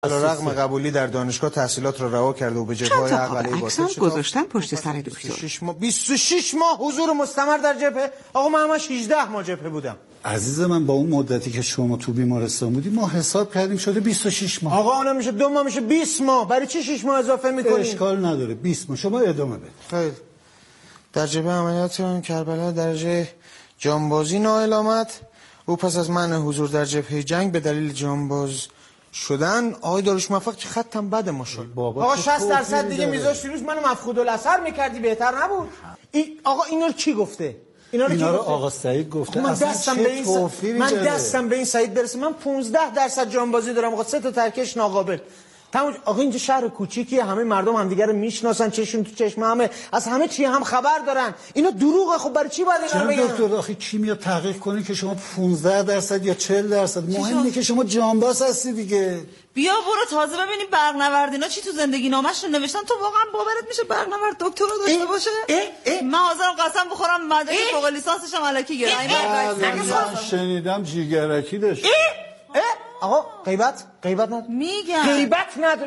علیرغم قبولی در دانشگاه تحصیلات را رها کرده و به جبهه‌های عقله باطل گذاشتن پشت سر دکتر. 26 ماه حضور مستمر در جبهه. آقا من همش 18 ماه جبهه بودم. عزیز من با اون مدتی که شما تو بیمارستان بودی ما حساب کردیم شده 26 ماه. آقا اون میشه 2 ماه میشه 20 ماه. برای چی 6 ماه اضافه می‌کنی؟ اشکال نداره 20 ماه. شما ادامه بدید. خیر. در جبهه عملیات کربلا درجه جانبازی نائل آمد. او پس از منع حضور در جبهه جنگ به دلیل جانباز شدن آقای داروش موفق که خطم بده ماشاءالله. آقا 60% دیگه میذاشتی روش منو مفقود الاثر میکردی بهتر نبود؟ آقا اینا رو کی گفته؟ اینا رو آقا سعید گفته. من دستم به این سعید برسه. من 15% جانبازی دارم. آقا 3 تا ترکش ناقابل. آقا اینجا شهر کوچیکیه، همه مردم همدیگه رو میشناسن، چشم تو چشم همه، از همه چی هم خبر دارن. اینا دروغه. خب برای چی باید اینا بگن؟ دکتر آخه کی میاد تحقیق کنه که شما 15% یا 40%؟ مهم اینه که شما جانباز هستی دیگه. بیا برو تازه ببینیم برنوردینا چی تو زندگی نامش رو نوشتن. تو واقعا باورت میشه برنورد دکتر رو داشته باشه؟ من حاضرم قسم بخورم مدرک فوق لیسانسش هم الکی گرفتم. من شنیدم جیگرکی داشت. آقا غیبت نداره. میگن غیبت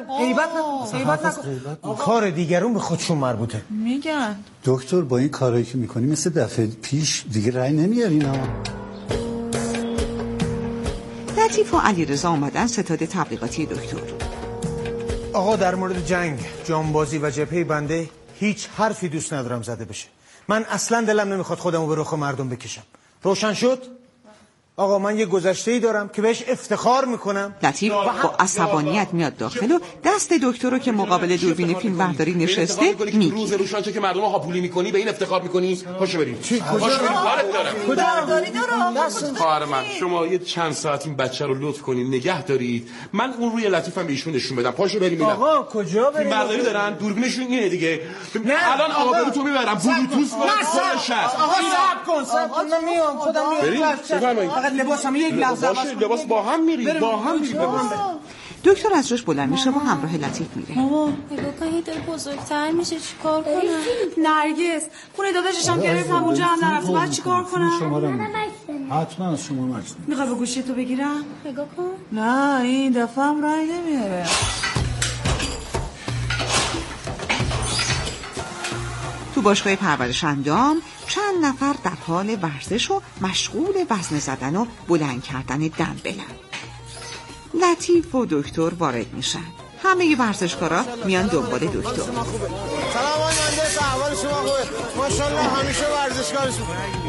نداره. کار دیگرون به خودشون مربوطه. میگن دکتر با این کارایی که میکنی مثل دفعه پیش دیگه رای نمیارین ها. لطیف و علیرضا اومدن ستاد تبلیغاتی دکتر. آقا در مورد جنگ، جانبازی و جبهه بنده هیچ حرفی دوست ندارم زده بشه. من اصلا دلم نمیخواد خودمو به رخ مردم بکشم. روشن شد؟ آقا من یه گذشته‌ای دارم که بهش افتخار میکنم. لطیف با عصبانیت میاد داخل و دست دکتر رو که مقابل دوربین فیلم برداری نشسته میگه روز روشن که مردم رو هاپولی میکنی به این افتخار میکنی. پاشو بریم. پاشو بریم. کارت دارم. برداری دارم. خواهر من شما یه چند ساعت این بچه رو لطف کنین نگه دارید. من اون روی لطیفم به ایشون نشون بدم. پاشو بریم. آقا کجا بریم؟ برداری دارن دوربینشون اینه دیگه. الان آقا تو میبرم بلوتوث وارد کل شهر. آقا صبر کن. من میام خودم میام. فقط لباسم یک لحظه لباس با هم میریم. دکتر از روش بلند میشه و همراه لطیف میره. نگاه کن یه دل بزرگتر میشه چیکار کنم؟ نرگس خونه داداششم گرفتم اونجا هم نرفت. بعد چیکار کنم؟ حتما از شما مجنون. میخوای به گوشی تو بگیرم؟ نگاه کن. نه این دفعه هم رای نمیاره. تو باشگاه پرورش اندام چند نفر در حال ورزش و مشغول وزنه زدن و بلند کردن دمبلن. لطیف و دکتر وارد میشن. همه ورزشکارا میان دنبال دکتر. سلام آقای مهندس، احوال شما خوبه؟ ماشاءالله همیشه ورزشکارشون.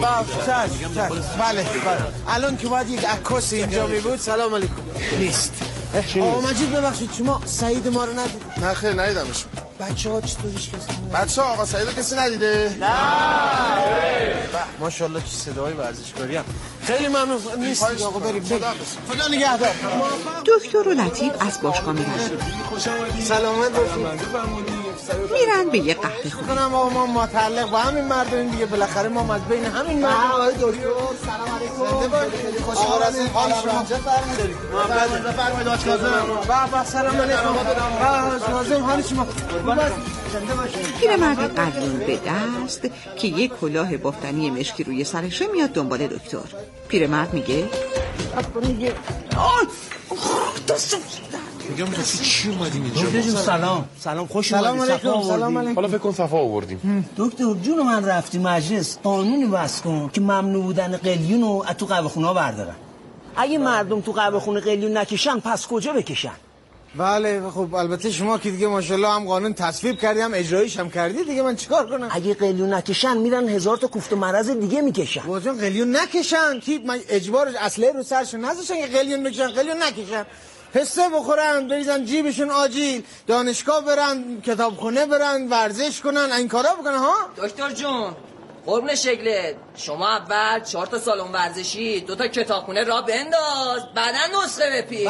بله. الان که باید یک عکاس اینجا می بود. سلام علیکم. نیست. آقا مجید ببخشید شما سعید ما رو ندید؟ نه خیر ندیدمش. بچه‌ها چطوریش کسی؟ بچه‌ها آقا سعیدو کسی ندیده؟ نه. ماشاءالله چه صدای ورزشکاری هم. خیلی ممنون. نیست آقا بریم. خدا نگهدار. دکتر و لطیف از باشگاه میرن. سلامت باشید. میرن به یه قهوه خونه. کنم آقا ما متعلق با همین مردم دیگه بالاخره ما از بین همین مردم. آقای دکتر سلام علیکم. خوشحال هستید. حال شما چه فرمایید؟ بفرمایید آقا کاظم. سلام علیکم. کاظم حال شما؟ پیرمرد قلیون به دست که یک کلاه بافتنی مشکی روی سرشه میاد دنبال دکتر. پیرمرد میگه میگم تو چی اومدیم اینجا؟ دکتر سلام خوش اومدید. سلام علیکم. حالا فکر کن صفا آوردیم. دکتر جون من رفتی مجلس قانونی وضع کن که ممنوع بودن قلیون رو از تو قهوه خونه بردارن. اگه مردم تو قهوه خونه قلیون نکشن پس کجا بکشن؟ بله خب البته شما که دیگه ماشاءالله هم قانون تصویب کردی هم اجرایش هم کردی دیگه من چیکار کنم؟ اگه قلیون نکشن میرن 1000 تا کوفت و مرض دیگه میکشن. واجان قلیون نکشن کی من اجبارش اصله رو سرشون نذاشتن که قلیون بکشن. قلیون نکشن. حصه بخورن بریزن جیبشون آجیل، دانشگاه برن، کتابخونه برن، ورزش کنن، این کارا بکنن. ها دکتر جون قربون شکلت شما اول 4 تا سالن ورزشی 2 تا کتابخونه را بنداز بعدن نسخه بپیچ.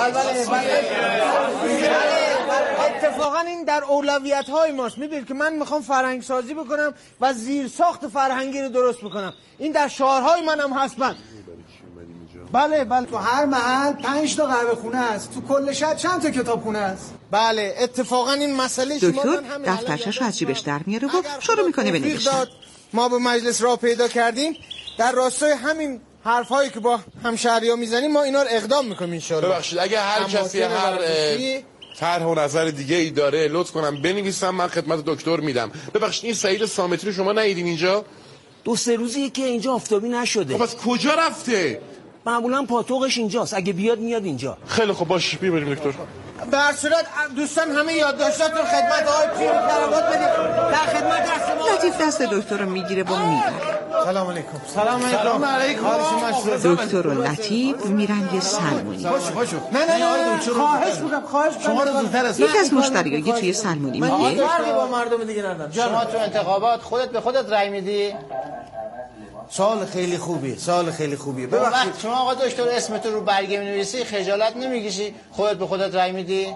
اتفاقا این در اولویت های ماست. میدونید که من میخوام فرهنگ سازی بکنم و زیر ساخت فرهنگی رو درست بکنم. این در شعارهای منم هست. بله تو هر محل 5 تا قهوه خونه است. تو کل شهر چند تا کتابخونه است؟ بله اتفاقا این مسئله شما دکتر دفترچه‌شو از جیبش در میاره و شروع میکنه بنویسن. ما به مجلس راه پیدا کردیم در راستای همین حرفایی که با همشهری‌ها میزنیم ما اینا رو اقدام میکنیم ان شاء الله. ببخشید اگه هر کسی هر طرح و نظر دیگه ای داره لطف کنم بنویسم، من خدمت دکتر میدم. ببخشید این سعید صامتی رو شما ندیدین اینجا؟ 2-3 روزیه که اینجا آفتابی نشده. خب از کجا رفته؟ معمولا پاتوقش اینجاست، اگه بیاد میاد اینجا. خیلی خب باش بریم دکتر. به هر صورت دوستان همه یادداشتاتون خدمت آقای پیر کراوات بدید. در خدمت دست ما. لطیف دست دکتر رو میگیره و میبره. سلام علیکم. سلام علیکم. دکتر و لطیف میرن یه سلمونی. نه خواهش میکنم شما رو زودتر از یکی از مشتری‌ها توی سلمونی میگه فرقی با مردم دیگه ندارم. شما تو انتخابات خودت به خودت رأی میدی؟ سوال خیلی خوبیه. ببخشید شما آقا دکتر اسمت رو برگه می‌نویسی خجالت نمی‌کشی خودت به خودت رأی میدی؟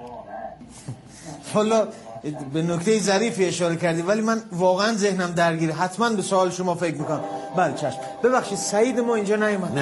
والا به نکته ظریفی اشاره کردی ولی من واقعا ذهنم درگیره. حتما به سوال شما فکر میکنم. بله چشم. ببخشید سعید ما اینجا نیومد.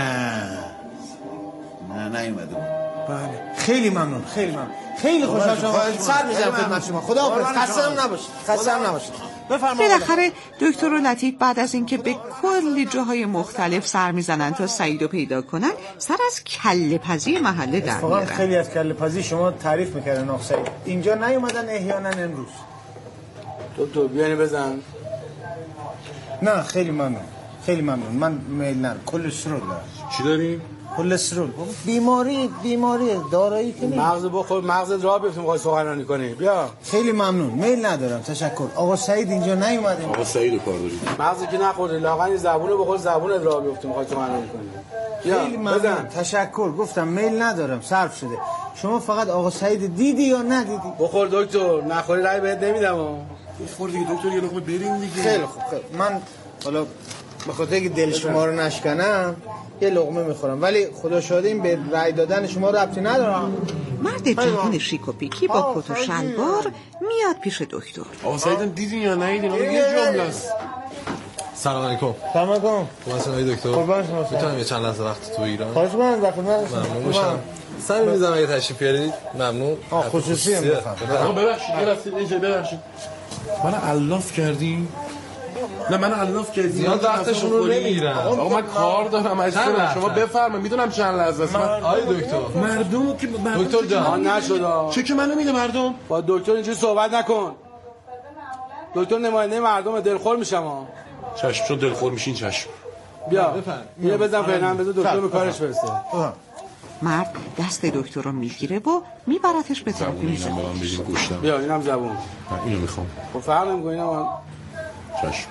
نه نیومده. بله خیلی ممنون. خیلی خوشحال شدم. سر می‌زنم خدمت شما. خداحافظ. خسته هم نباشید. بالاخره دکتر و لطیف بعد از اینکه به کلی جاهای مختلف سر میزنن تا سعید رو پیدا کنن، سر از کله پزی محله در میارن. خیلی از کله پزی شما تعریف میکردن آقا سعید. اینجا نیومدن احیانا امروز. دکتر بیانی بزن. نه خیلی ممنون. من میل ندارم. کلسترول دارم. چی داری؟ کلسترول. بیماری دارایی که مغز بخور، مغزت راه بیفته میخوای سخنرانی کنی. بیا. خیلی ممنون. میل ندارم. تشکر. آقا سعید اینجا نیومده. آقا سعید رو کار داری. مغزی که نخورده لاغن زبونو بخور، زبونت راه بیفته میخوای سخنرانی کنی. خیلی ممنون. تشکر. گفتم میل ندارم. صرف شده. شما فقط آقا سعید دیدی یا ندیدی؟ بخور دکتر، نخوری رای بهت نمیدم. بخور دیگه دکتر، یه لقمه بریم دیگه. خیلی خوب. من حالا به خاطر اینکه دل شما رو نشکنم یه لقمه میخورم ولی خدا شاده این به رأی دادن شما ربطی ندارم. مرد جوان شیک و پیکی با کت و شلوار میاد پیش دکتر. آقا سعیدم دیدین یا ندیدین؟ یه جمله است. سلام علیکم. سلام علیکم. خوب هستین دکتر؟ قربان شما. میتونم یه چند لحظه وقت تو ایران؟ خواهش می‌کنم در خدمت ممنون میشم. سعی می‌کنم اگه تشریف بیارید ممنون. خصوصی ام آقا ببخشید یه لحظه اینجا ببخشید. من الاف کردی؟ نه من الاف کردی. زیاد وقتشون رو نمیگیرم. آقا من کار دارم عزیزم. شما بفرمایید. میدونم چند لحظه است. آقای دکتر. مردم که دکتر جهان نشد. چه که من نمیده مردم؟ با دکتر اینجوری صحبت نکن. دکتر نماینده مردم دلخور میشم ها. چشم چون دلخور میشین چشم. بیا یه بزن فعلا بذار دکتر به کارش برسه. مرد دست دکتر رو میگیره و میبرتش به طرف میز. بیا اینم زبون. اینو میخوام. خب فرق نمیکنه اینم. چشم.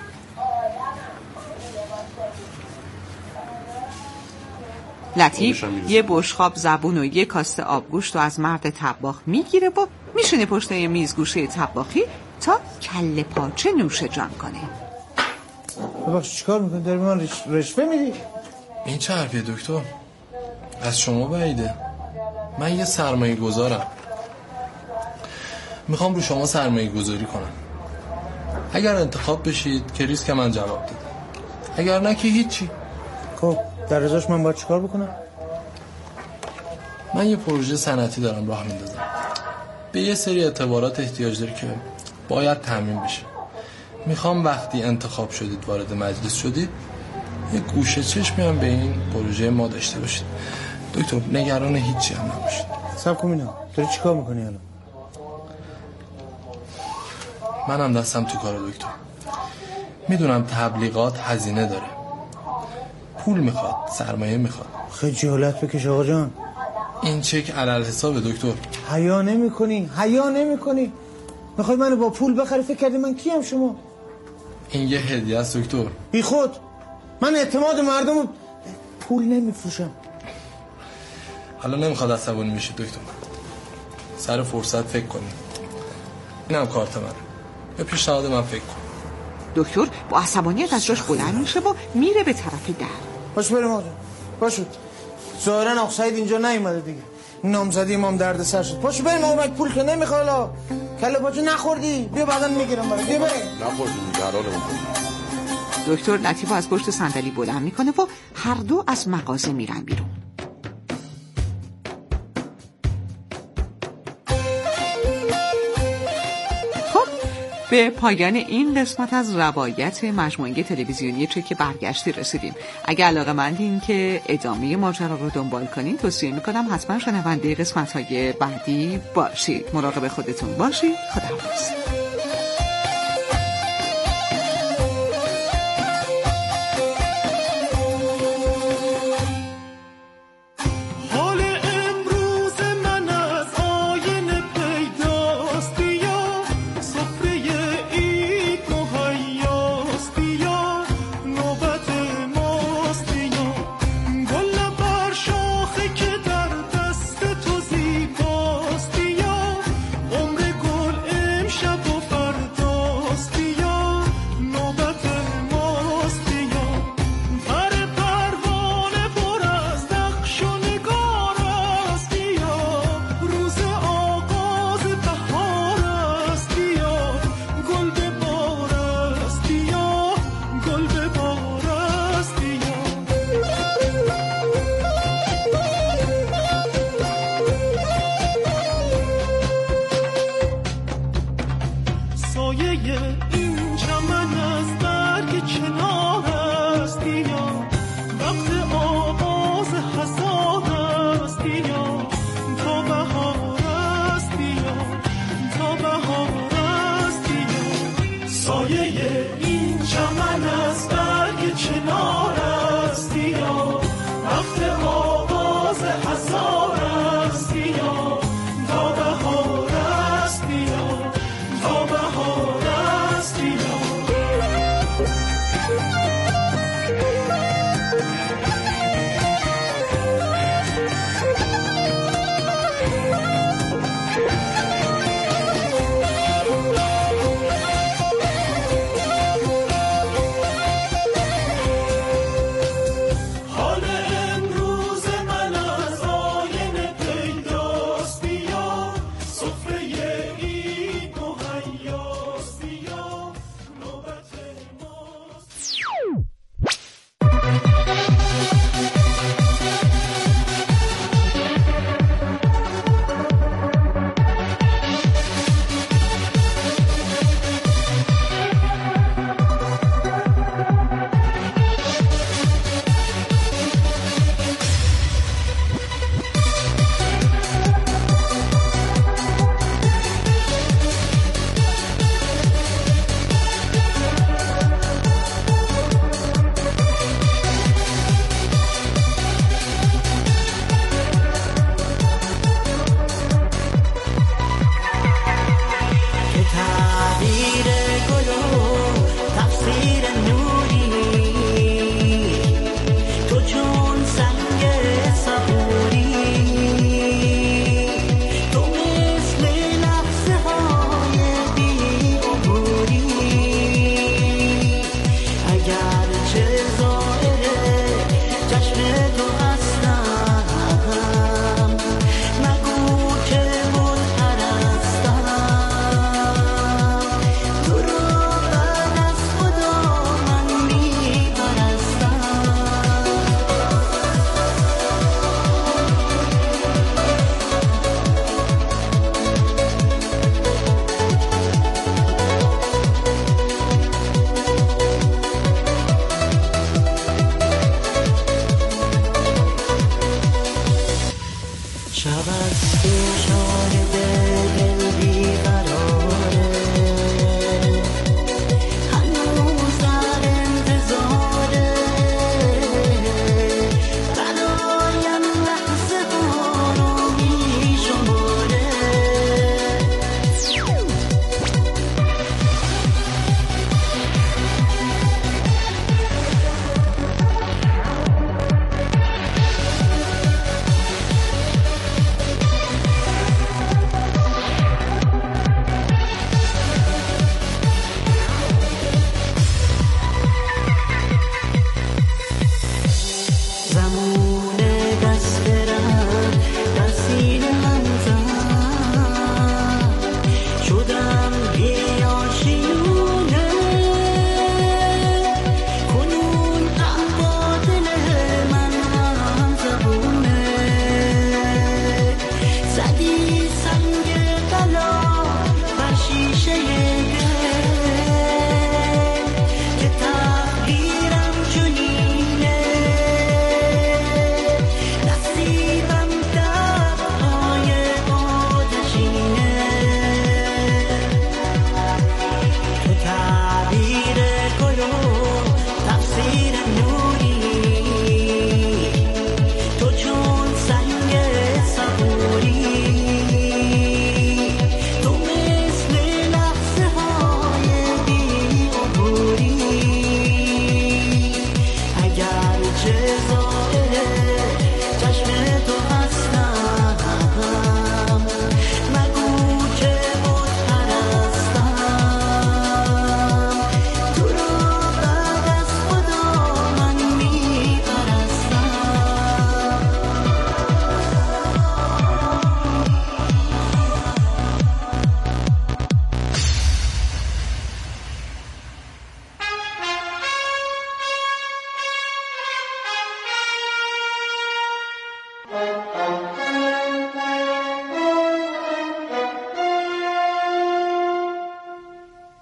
لطیف یه بشقاب زبون و یه کاسه آبگوشت رو از مرد طباخ میگیره و میشینه پشت یه میز گوشه طباخی تا کله پاچه نوش جان کنه. ببخشید چیکار میکنی؟ داری من رشوه میدی؟ این چه حرفیه دکتر؟ از شما بعیده. من یه سرمایه گذارم. میخوام رو شما سرمایه گذاری کنم. اگر انتخاب بشید که ریسک من جواب دید. اگر نه که هیچی. خب در ازاش من باید چیکار بکنم؟ من یه پروژه صنعتی دارم راه میندازم. به یه سری اعتبارات احتیاج داره که باید تامین بشه. میخوام وقتی انتخاب شدید وارد مجلس شدید یه گوشه چشمی هم به این پروژه ما داشته باشید. دکتر نگران هیچی هم نباشید. صبر کن اینا. داری چیکار میکنی الان؟ منم دستم تو کار دکتر. میدونم تبلیغات هزینه داره. پول میخواد، سرمایه میخواد. خجالت بکش آقا جان. این چک علل حساب دکتر. حیا نمیکنی. میخوای منو با پول بخری؟ فکر کردی من کیم شما؟ این یه هدیه است دکتر. بی خود. من اعتماد مردم رو پول نمیفروشم. حالا نمیخواد عصبانی میشه دکتر. سر فرصت فکر کنی. اینم کارت منه. به پیشنهاد من فکر کن. دکتر با عصبانیت از جاش بلند میشه و میره به طرف در. باش بریم آقا. باشو. ظاهرا آقا سعید اینجا نیومده دیگه. نامزدی امام درد سر شد. پاشو بریم آقا. پول که نمیخواد. حالا کله پاچه نخوردی؟ بیا بعداً میگیرم برات. بیا بریم. نخوردیم در حالمون. دکتر لطیف از پشت صندلی بلند میکنه و هر دو از مغازه میرن بیرون. خب به پایان این قسمت از روایت مجموعه تلویزیونی چک برگشتی رسیدیم. اگر علاقه‌مندین که ادامه ماجرا رو دنبال کنید توصیه میکنم حتما شنونده قسمت‌های بعدی باشید. مراقب خودتون باشید. خداحافظ. شب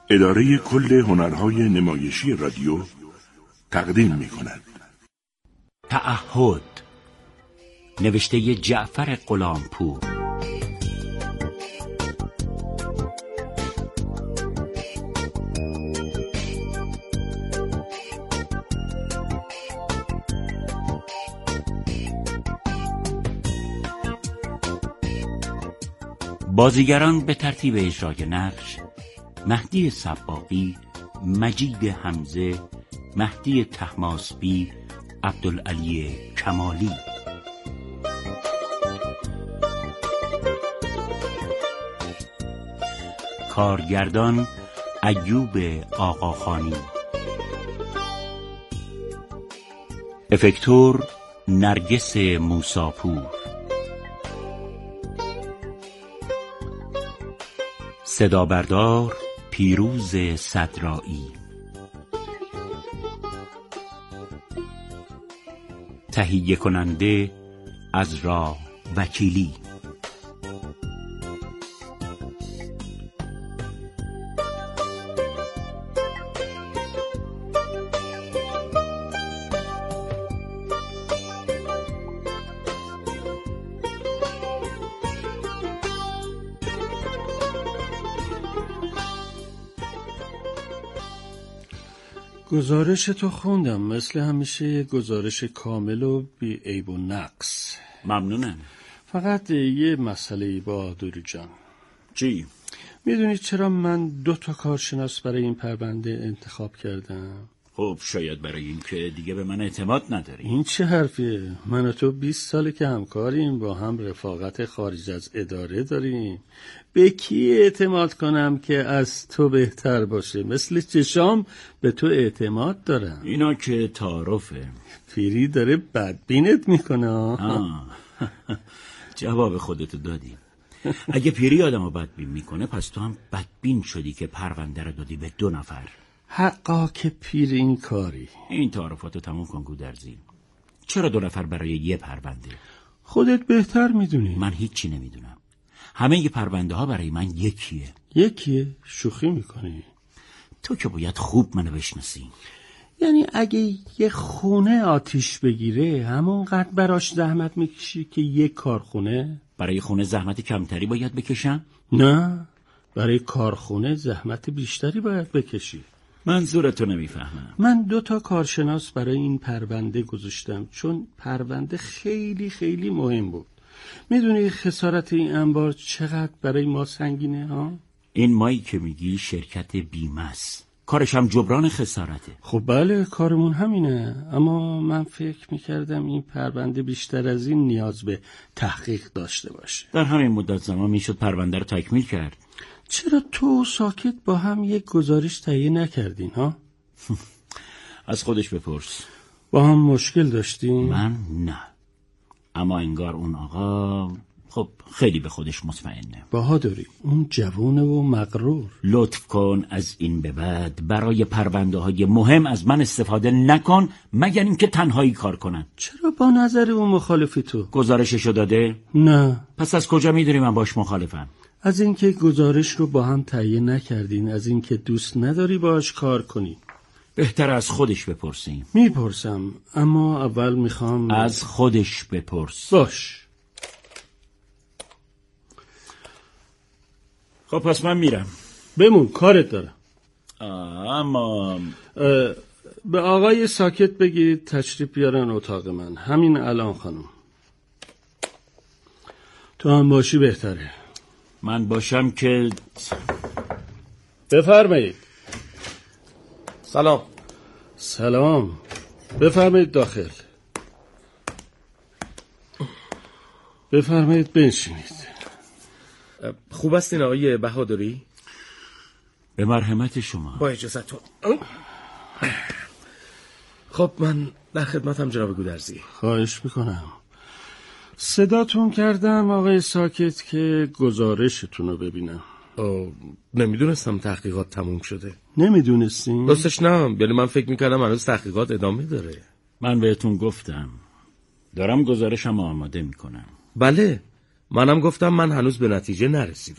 اداره کل هنرهای نمایشی رادیو تقدیم می‌کند. تعهد، نوشته جعفر غلامپور. بازیگران به ترتیب اجرای نقش: مهدی سباقی، مجید حمزه، مهدی طهماسبی، عبدالعلی کمالی. کارگردان ایوب آقاخانی. افکتور نرگس موساپور. صدابردار پیروز صدرایی. تهیه کننده عزرا وکیلی. گزارش تو خوندم، مثل همیشه گزارش کامل و بی عیب و نقص. ممنونم. فقط یه مسئله بهادری جان. چی؟ میدونی چرا من 2 کارشناس برای این پرونده انتخاب کردم؟ خب شاید برای این که دیگه به من اعتماد نداری. این چه حرفیه؟ من و تو 20 ساله که همکاریم، با هم رفاقت خارج از اداره داریم. به کی اعتماد کنم که از تو بهتر باشه؟ مثل چشام به تو اعتماد دارم. اینا که تعارفه. پیری داره بدبینت میکنه. جواب خودتو دادی. اگه پیری آدمو بدبین میکنه، پس تو هم بدبین شدی که پرونده رو دادی به 2 نفر. حقا که پیر این کاری. این تعارفاتو تموم کن گودرزی. چرا 2 نفر برای یه پرونده؟ خودت بهتر میدونی. من هیچی نمیدونم. همه ی پرونده ها برای من یکیه. یکیه؟ شوخی میکنی؟ تو که باید خوب منو بشناسی. یعنی اگه یه خونه آتیش بگیره همونقدر براش زحمت میکشی که یک کارخونه؟ برای خونه زحمت کمتری باید بکشم؟ نه، برای کارخونه زحمت بیشتری باید بکشی. منظورتو نمیفهمم. من 2 کارشناس برای این پرونده گذاشتم چون پرونده خیلی خیلی مهم بود. میدونی خسارت این انبار چقدر برای ما سنگینه ها؟ این مایی که میگی شرکت بیمه است. کارش هم جبران خسارته. خب بله، کارمون همینه، اما من فکر میکردم این پرونده بیشتر از این نیاز به تحقیق داشته باشه. در همین مدت زمان میشد پرونده رو تکمیل کرد. چرا تو ساکت با هم یک گزارش تهیه نکردین ها؟ از خودش بپرس. با هم مشکل داشتین؟ من نه، اما انگار اون آقا خب خیلی به خودش مطمئنه. بهادری، اون جوونه و مغرور. لطف کن از این به بعد برای پرونده های مهم از من استفاده نکن، مگر اینکه تنهایی کار کنن. چرا با نظر اون مخالفی تو؟ گزارششو داده؟ نه. پس از کجا میدونی من باش مخالفم؟ از اینکه گزارش رو با هم تهیه نکردین، از اینکه دوست نداری باش کار کنی. بهتر از خودش بپرسیم. میپرسم، اما اول میخوام از خودش بپرس. باش. خب پس من میرم. بمون، کارت دارم. اما به آقای ساکت بگید تشریف بیارن اتاق من همین الان. خانم تو هم باشی بهتره. من باشم که بفرمایید. سلام. سلام، بفرمایید داخل. بفرمایید بنشینید. خوب هستین آقای بهادری؟ به مرحمت شما. با اجازهتون. خب من در خدمتم جناب گودرزی. خواهش میکنم. صداتون کردم آقای ساکت که گزارشتون رو ببینم. نمیدونستم تحقیقات تموم شده. نمیدونستین؟ راستش نه، یعنی من فکر میکردم هنوز تحقیقات ادامه داره. من بهتون گفتم دارم گزارشم آماده میکنم. بله، منم گفتم من هنوز به نتیجه نرسیدم.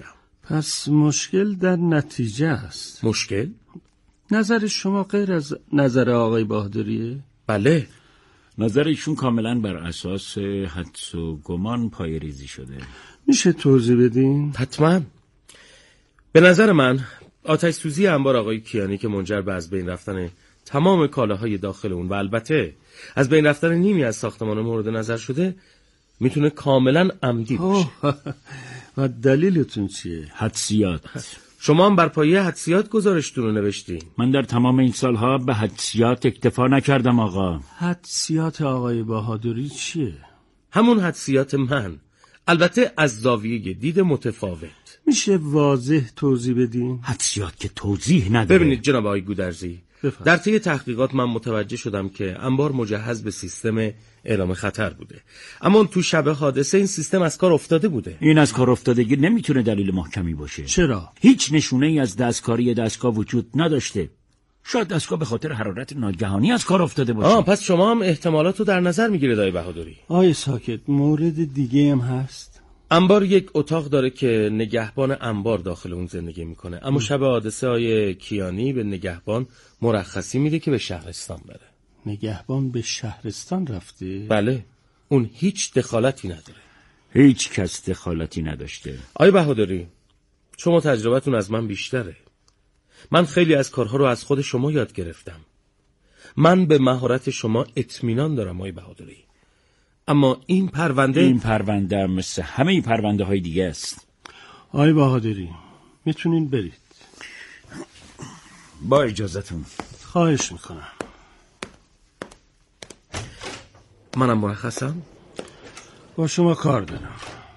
پس مشکل در نتیجه است. مشکل؟ نظر شما غیر از نظر آقای بهادریه؟ بله. نظر ایشون کاملا بر اساس حدس و گمان پایه‌ریزی شده. میشه توضیح بدین؟ حتما. به نظر من آتش سوزی انبار آقای کیانی که منجر به از بین رفتن تمام کالاهای داخل اون و البته از بین رفتن نیمی از ساختمان مورد نظر شده میتونه کاملا عمدی باشه. و دلیلتون چیه؟ حدسیات. شما هم بر پایه حدسیات گزارشتون رو نوشتین. من در تمام این سالها به حدسیات اکتفا نکردم آقا. حدسیات آقای بهادری چیه؟ همون حدسیات من، البته از زاویه دید متفاوت. میشه واضح توضیح بدین؟ حدسیات که توضیح نداره. ببینید جناب آقای گودرزی، در طی تحقیقات من متوجه شدم که انبار مجهز به سیستم اعلام خطر بوده، اما تو شب حادثه این سیستم از کار افتاده بوده. این از کار افتادگی نمیتونه دلیل محکمی باشه. چرا؟ هیچ نشونه ای از دستکاری دستگاه وجود نداشته. شاید دستگاه به خاطر حرارت ناگهانی از کار افتاده باشه. پس شما هم احتمالات رو در نظر میگیرید آقای بهادری. آقای ساکت، مورد دیگه هم هست؟ انبار یک اتاق داره که نگهبان انبار داخل اون زندگی میکنه، اما شب حادثه آقای کیانی به نگهبان مرخصی میده که به شهرستان بره. نگهبان به شهرستان رفته؟ بله، اون هیچ دخالتی نداره. هیچ کس دخالتی نداشته. آقای بهادری، شما تجربتون از من بیشتره. من خیلی از کارها رو از خود شما یاد گرفتم. من به مهارت شما اطمینان دارم آقای بهادری. اما این پرونده مثل همه پرونده های دیگه است. آقای بهادری، میتونین برید. با اجازتون. خواهش میکنم. منم مرخصم؟ با شما کار دارم.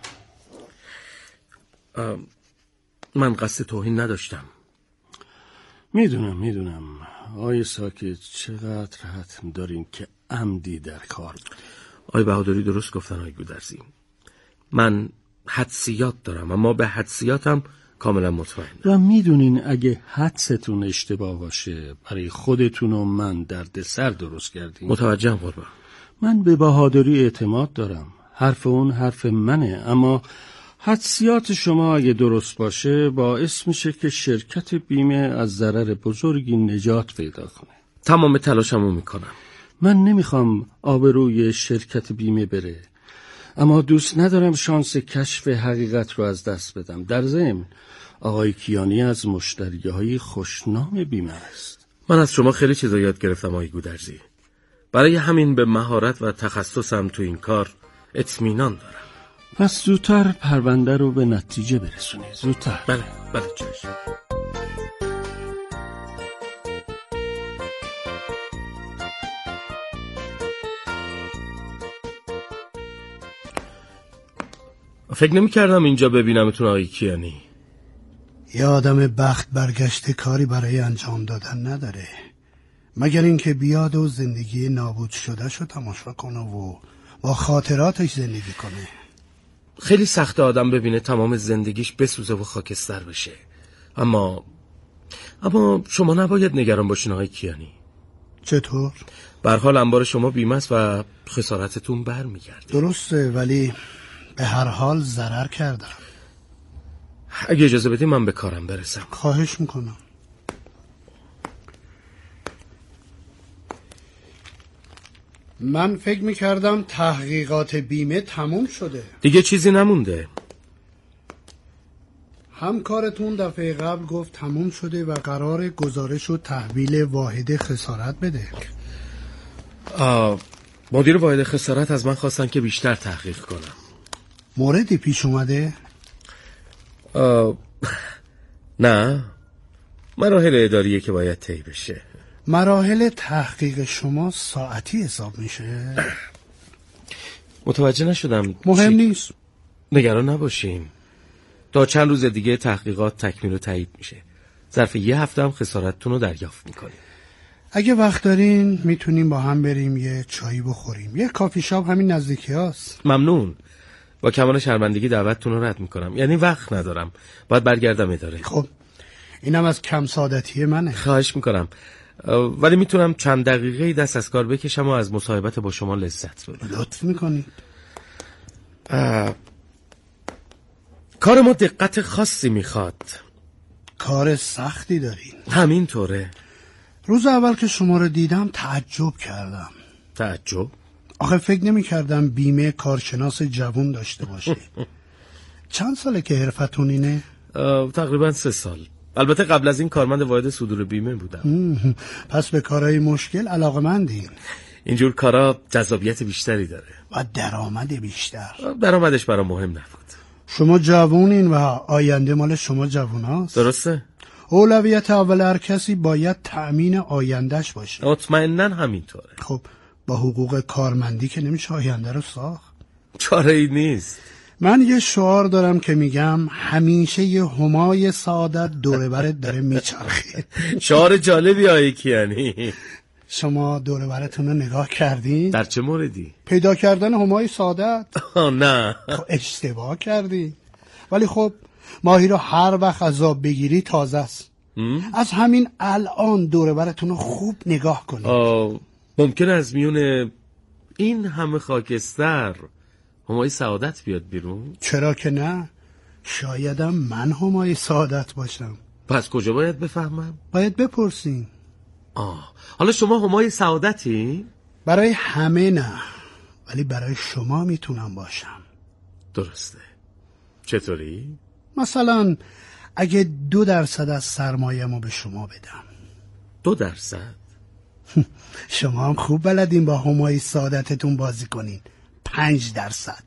من قصد توهین نداشتم. میدونم. آقای ساکت، چقدر حتم دارین که عمدی در کار بود. آقای بهادری درست گفتن آقای گودرزی. من حدسیات دارم، اما به حدسیاتم کاملا مطمئنم. و میدونین اگه حدستون اشتباه باشه برای خودتون و من دردسر درست کردین. متوجهم قربان. من به بهادری اعتماد دارم. حرف اون حرف منه، اما حدسیات شما اگه درست باشه باعث میشه که شرکت بیمه از ضرر بزرگی نجات پیدا کنه. تمام تلاشمو میکنم. من نمیخوام آبروی شرکت بیمه بره، اما دوست ندارم شانس کشف حقیقت رو از دست بدم. در ضمن آقای کیانی از مشتریهای خوشنام بیمه است. من از شما خیلی چیزا یاد گرفتم آقای گودرزی. برای همین به مهارت و تخصصم تو این کار اطمینان دارم. پس زودتر پرونده رو به نتیجه برسونید. زودتر. بله چشم. فکر نمی کردم اینجا ببینمتون آقای کیانی. یه آدم بخت برگشته کاری برای انجام دادن نداره، مگر اینکه بیاد و زندگی نابود شده شو تماشا کنه و با خاطراتش زندگی کنه. خیلی سخت آدم ببینه تمام زندگیش بسوزه و خاکستر بشه. اما شما نباید نگران باشین آقای کیانی. چطور؟ به هر حال انبار شما بیمه است و خسارتتون برمیگرده. درسته، ولی به هر حال ضرر کردم. اگه اجازه بدی من به کارم برسم. خواهش میکنم. من فکر میکردم تحقیقات بیمه تموم شده. دیگه چیزی نمونده. همکارتون دفعه قبل گفت تموم شده و قرار گزارش و تحویل واحد خسارت بده. مدیر واحد خسارت از من خواستن که بیشتر تحقیق کنم. موردی پیش اومده؟ نه، مراحل اداریه که باید طی بشه. مراحل تحقیق شما ساعتی حساب میشه؟ متوجه نشدم. مهم نیست. نگران نباشیم. تا چند روز دیگه تحقیقات تکمیل و تایید میشه. ظرف یه هفته هم خسارتتون رو دریافت میکنیم. اگه وقت دارین میتونیم با هم بریم یه چایی بخوریم. یه کافی شاپ همین نزدیکی هست. ممنون. با کمال شرمندگی دعوتتون رو رد میکنم. یعنی وقت ندارم، باید برگردم اداره. خب اینم از کم سعادتی منه. خواهش میکنم، ولی میتونم چند دقیقه دست از کار بکشم و از مصاحبت با شما لذت ببرم. لطف میکنید. کار ما دقت خاصی میخواد. کار سختی دارین. همینطوره. روز اول که شما رو دیدم تعجب کردم. تعجب؟ آخه فکر نمی کردم بیمه کارشناس جوان داشته باشه. چند ساله که حرفتون اینه؟ تقریبا 3 سال. البته قبل از این کارمند واحد صدور بیمه بودم. پس به کارهای مشکل علاقه‌مندین. اینجور کارا جذابیت بیشتری داره و درآمد بیشتر. درآمدش برام مهم نبود. شما جوونین و آینده مال شما جووناست. درسته؟ اولویت اول هر کسی باید تأمین آیندهش باشه. مطمئناً همینطوره. خب با حقوق کارمندی که نمیشه آینده رو ساخت. چاره ای نیست. من یه شعار دارم که میگم همیشه یه همای سعادت دور برت داره میچرخه. شعار جالبی آقای کیانی. شما دور برتون رو نگاه کردین؟ در چه موردی؟ پیدا کردن همای سعادت. نه. اشتباه کردی. ولی خب ماهی رو هر وقت از آب بگیری تازه است. از همین الان دور برتون رو خوب نگاه کنید. ممکنه از میون این همه خاکستر همای سعادت بیاد بیرون؟ چرا که نه؟ شایدم من همای سعادت باشم. پس کجا باید بفهمم؟ باید بپرسین. حالا شما همای سعادتی؟ برای همه نه، ولی برای شما میتونم باشم. درسته. چطوری؟ مثلا اگه 2% از سرمایه‌مو به شما بدم. 2%؟ شما هم خوب بلدین با همای سعادتتون بازی کنین. 5%.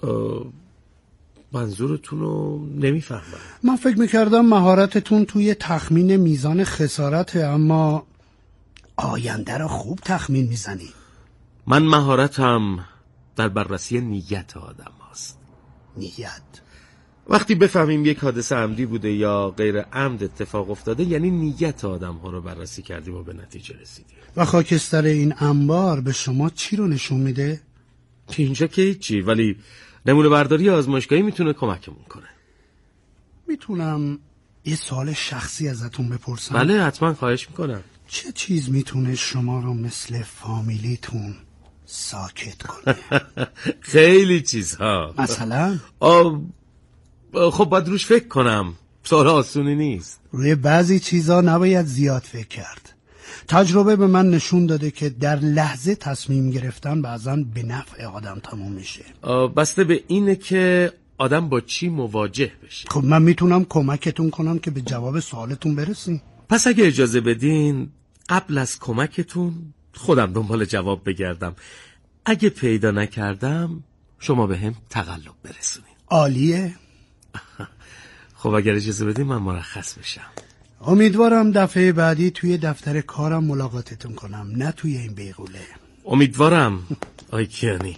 منظورتون رو نمیفهمم. من فکر میکردم مهارتتون توی تخمین میزان خسارته، اما آینده رو خوب تخمین میزنی. من مهارتم در بررسی نیت آدم هست. نیت؟ وقتی بفهمیم یک حادثه عمدی بوده یا غیر عمد اتفاق افتاده، یعنی نیت آدم ها رو بررسی کردیم و به نتیجه رسیدیم. و خاکستر این انبار به شما چی رو نشون میده؟ اینجا که هیچی، ولی نمونه برداری آزمایشگاهی میتونه کمکمون کنه. میتونم یه سوال شخصی ازتون بپرسم؟ بله حتما، خواهش میکنم. چه چیز میتونه شما رو مثل فامیلیتون ساکت کنه؟ خیلی چیزها. مثلا؟ خب باید روش فکر کنم. سوال آسونی نیست. روی بعضی چیزها نباید زیاد فکر کرد. تجربه به من نشون داده که در لحظه تصمیم گرفتن بعضا به نفع آدم تموم میشه. بسته به اینه که آدم با چی مواجه بشه. خب من میتونم کمکتون کنم که به جواب سوالتون برسیم. پس اگه اجازه بدین قبل از کمکتون خودم دنبال جواب بگردم. اگه پیدا نکردم شما به هم تقلب برسونین. عالیه. خب اگر اجازه بدین من مرخص بشم. امیدوارم دفعه بعدی توی دفتر کارم ملاقاتتون کنم، نه توی این بیغوله. امیدوارم آقای کیانی.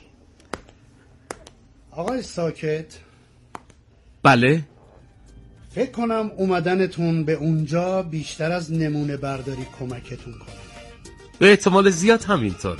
آقای ساکت. بله؟ فکر کنم اومدنتون به اونجا بیشتر از نمونه برداری کمکتون کنه. به احتمال زیاد همینطوره.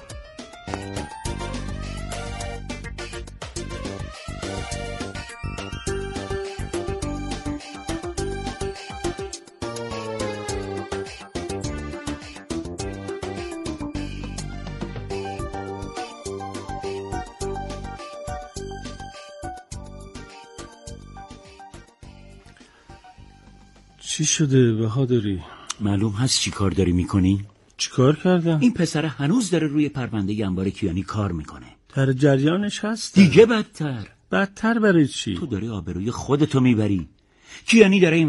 چی شده بهادری؟ معلوم هست چی کار داری میکنی؟ چی کار کردم؟ این پسر هنوز داره روی پرونده انبار کیانی کار میکنه. در جریانش هست؟ دیگه بدتر. بدتر برای چی؟ تو داری آبروی خودتو میبری. کیانی داره این